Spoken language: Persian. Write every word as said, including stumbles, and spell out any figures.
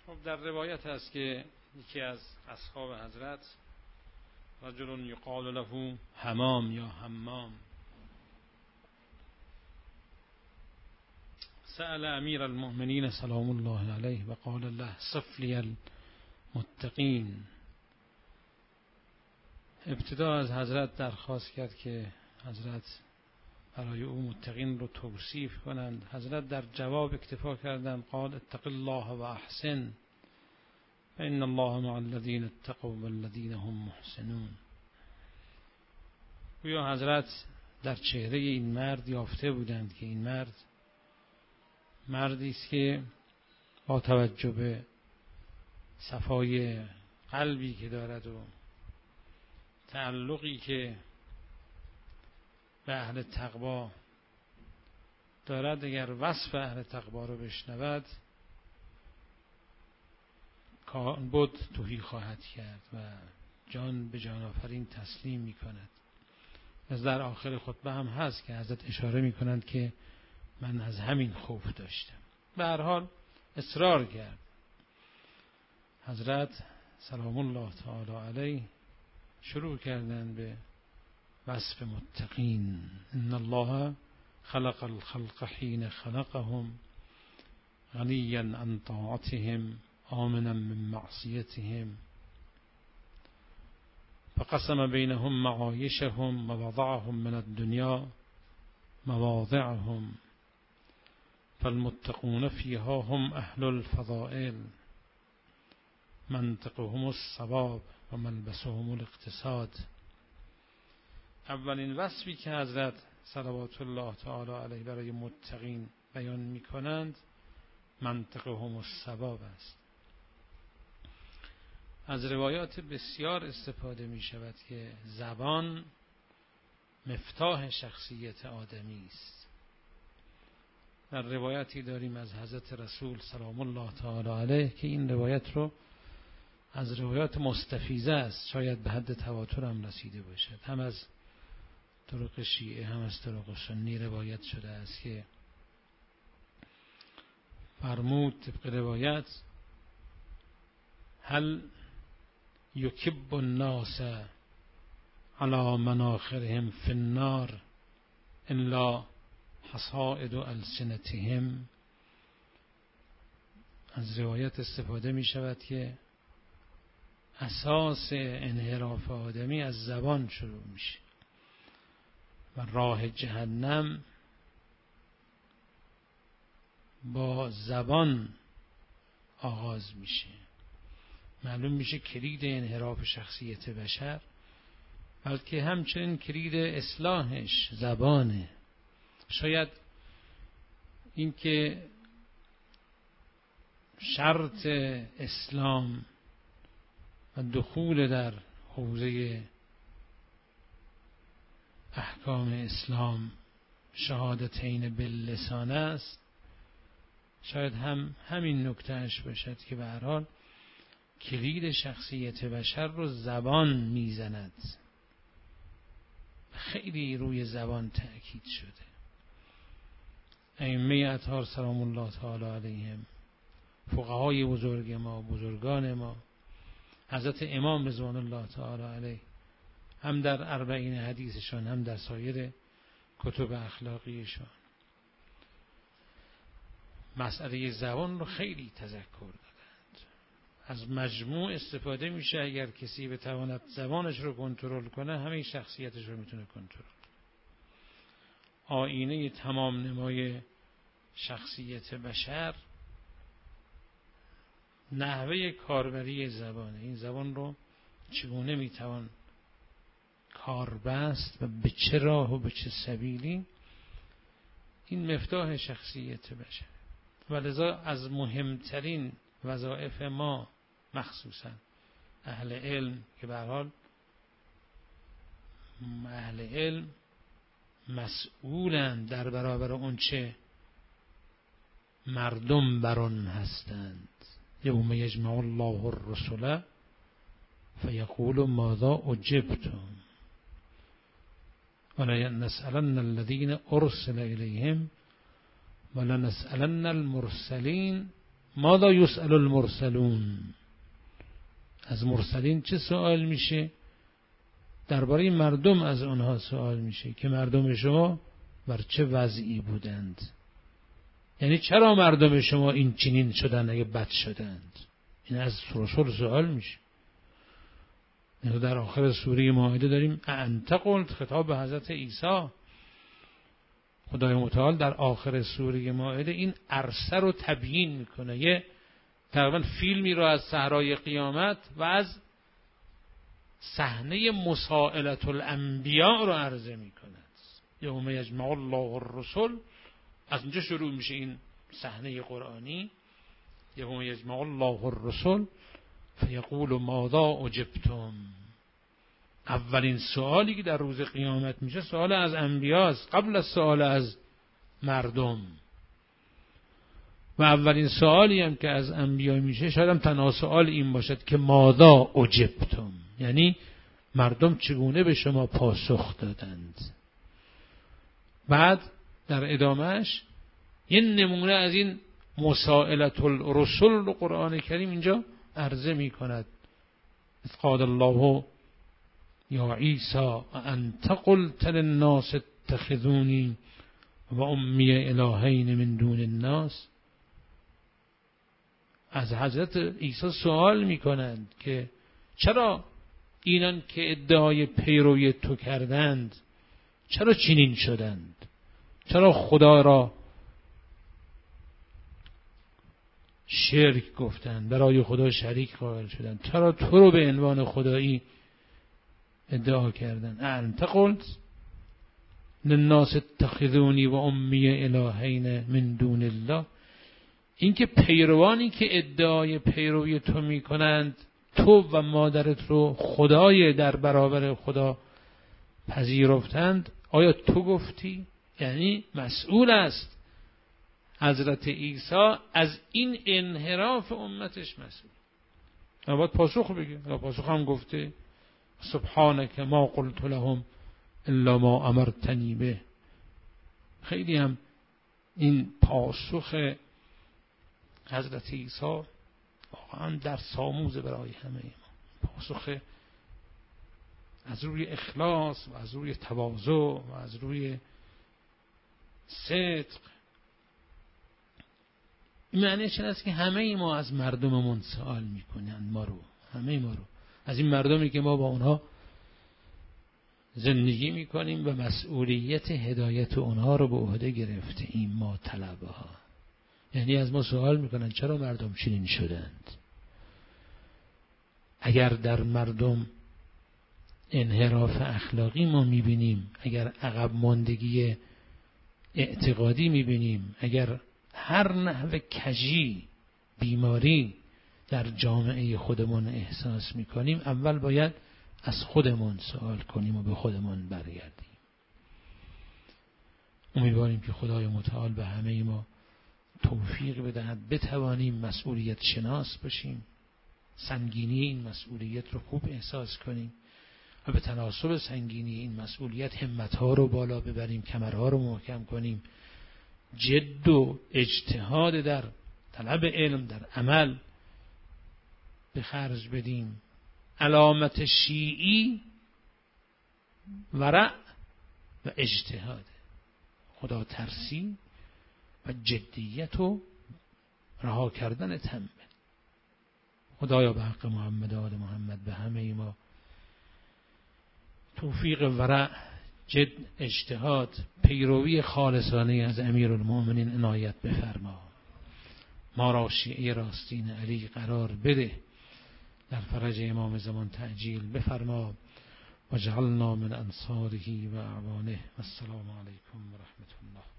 خب در روایت هست که یکی از اصحاب حضرت، رجل یقال له حمام یا حمام، سأل امیر المؤمنین سلام الله علیه و قال له صف لی المتقین. ابتدا از حضرت درخواست کرد که حضرت برای او متقین رو توصیف کنند. حضرت در جواب اکتفا کردند، قال اتق الله و احسن فإن الله مع الذین اتقوا والذین هم محسنون. گویا حضرت در چهره این مرد یافته بودند که این مرد مردی است که با توجه به صفای قلبی که دارد و تعلقی که به اهل تقوا دارد، اگر وصف اهل تقوا رو بشنود کان بود توهی خواهد کرد و جان به جان آفرین تسلیم می کند. از در آخر خطبه هم هست که حضرت اشاره می کنند که من از همین خوف داشتم. به هر حال اصرار کرد. حضرت سلام الله تعالی علیه شروع کردند به وصف متقین. ان الله خلق الخلق حين خلقهم غنيا عن طاعتهم آمنا من معصيتهم فقسم بينهم معايشهم ووضعهم من الدنيا مواضعهم فالمتقون فيها هم أهل الفضائل منطقهم الصواب و ملبسهم الاقتصاد. اولین وصفی که حضرت صلوات الله تعالی علیه برای متقین بیان می کنند منطقهم الصواب است. از روایات بسیار استفاده می شود که زبان مفتاح شخصیت آدمی است. در روایتی داریم از حضرت رسول سلام الله تعالی علیه که این روایت رو از روایات مستفیضه است، شاید به حد تواتر هم رسیده باشد، هم از طرق شیعه هم از طرق سنی روایت شده است که فرمود طبق روایت هل یکب الناس علی مناخرهم فی النار الا حصائد السنتهم. از روایت استفاده می شود که اساس انحراف آدمی از زبان شروع میشه و راه جهنم با زبان آغاز میشه. معلوم میشه کلید انحراف شخصیت بشر، بلکه همچنین کلید اصلاحش زبانه. شاید این که شرط اسلام و دخول در حوزه احکام اسلام شهادتین باللسان است، شاید هم همین نکتهش باشد که به هر حال کلید شخصیت بشر رو زبان میزند. خیلی روی زبان تأکید شده. ائمه اطهار سلام الله تعالی علیهم، فقهای بزرگ ما، بزرگان ما، حضرت امام رضوان الله تعالی علیه، هم در اربعین حدیثشان هم در سایر کتب اخلاقیشان مسئله زبان رو خیلی تذکر دادند. از مجموع استفاده میشه. اگر کسی بتواند زبانش رو کنترل کنه همه شخصیتش رو میتونه کنترل کنه. آینه تمام نمای شخصیت بشر نحوه کاربری زبانه. این زبان رو چگونه میتوان کار بست و به چه راه و به چه سبیلی، این مفتاح شخصیت بشر. ولذا از مهمترین وظایف ما مخصوصا اهل علم که به هر حال اهل علم مسئولند در برابر اون چه مردم بران هستند. یوم یجمع الله الرسل فیقول ماذا اجبتم ولنسألن الذین ارسل الیهم ولنسألن المرسلین ماذا یسأل المرسلون، از مرسلین چه سوال میشه؟ درباره مردم از آنها سوال میشه که مردم شما بر چه وضعی بودند، یعنی چرا مردم شما این چنین شدند اگه بد شدند. این از رسول سوال میشه. یعنی در آخر سوره مائده داریم انت قلت، خطاب به حضرت عیسی. خدای متعال در آخر سوره مائده این عرصه رو تبیین میکنه، یه تقریبا فیلمی رو از صحرای قیامت و از صحنه مسائلة الانبیاء رو عرضه میکند. یوم یجمع الله الرسل، از اینجا شروع میشه این صحنه قرآنی. یوم یجمع الله الرسل فیقول ماذا اجبتم. اولین سوالی که در روز قیامت میشه سوال از انبیاست، قبل از سوال از مردم. و اولین سوالی هم که از انبیا میشه شاید هم تنها سوال این باشد که ماذا اجبتم، یعنی مردم چگونه به شما پاسخ دادند. بعد در ادامهش یه نمونه از این مسائلة الرسل قرآن کریم اینجا عرضه می کند. قال الله یا عیسی انت قلت للناس اتخذونی و امی الهین من دون الناس. از حضرت عیسی سوال می کنند که چرا اینان که ادعای پیروی تو کردند چرا چنین شدند، چرا خدا را شرک گفتند، برای خدا شریک قائل شدند، چرا تو رو به عنوان خدایی ادعا کردند. انت قلت للناس اتخذونی و امی الهین من دون الله. این که پیروانی که ادعای پیروی تو می کنند تو و مادرت رو خدای در برابر خدا پذیرفتند، آیا تو گفتی؟ یعنی مسئول است حضرت عیسی از این انحراف امتش، مسئول. باید پاسخ بگه. پاسخ هم گفته سبحانك ما قلت لهم الا ما امرتنی به. خیلی هم این پاسخ حضرت عیسی واقعا در ساموز برای همه ما. پاسخ از روی اخلاص و از روی تواضع و از روی صدق. این معنیش این است که همه ما از مردممون سوال میکنن، ما رو، همه ما رو، از این مردمی که ما با اونها زندگی میکنیم و مسئولیت هدایت اونها رو به عهده گرفته ایم ما طلبه ها. یعنی از ما سوال میکنن چرا مردم چنین شدند. اگر در مردم انحراف اخلاقی ما میبینیم، اگر عقب ماندگی اعتقادی میبینیم، اگر هر نحو کجی، بیماری در جامعه خودمون احساس میکنیم، اول باید از خودمون سوال کنیم و به خودمون برگردیم. امیدواریم که خدای متعال به همه ما توفیق بدهد بتوانیم مسئولیت شناس باشیم، سنگینی این مسئولیت رو خوب احساس کنیم و به تناسب سنگینی این مسئولیت همتها رو بالا ببریم، کمرها رو محکم کنیم، جد و اجتهاد در طلب علم، در عمل به خرج بدیم. علامت شیعی ورع و اجتهاد، خدا ترسی و جدیت و رها کردن تنبل. خدایا به حق محمد و آل محمد به همه ما توفیق ورع، جد، اجتهاد، پیروی خالصانه از امیرالمؤمنین عنایت بفرما. ما را شیعه راستین علی قرار بده، در فرج امام زمان تعجیل بفرما. و جعلنا من انصاره و اعوانه. السلام علیکم و رحمت الله.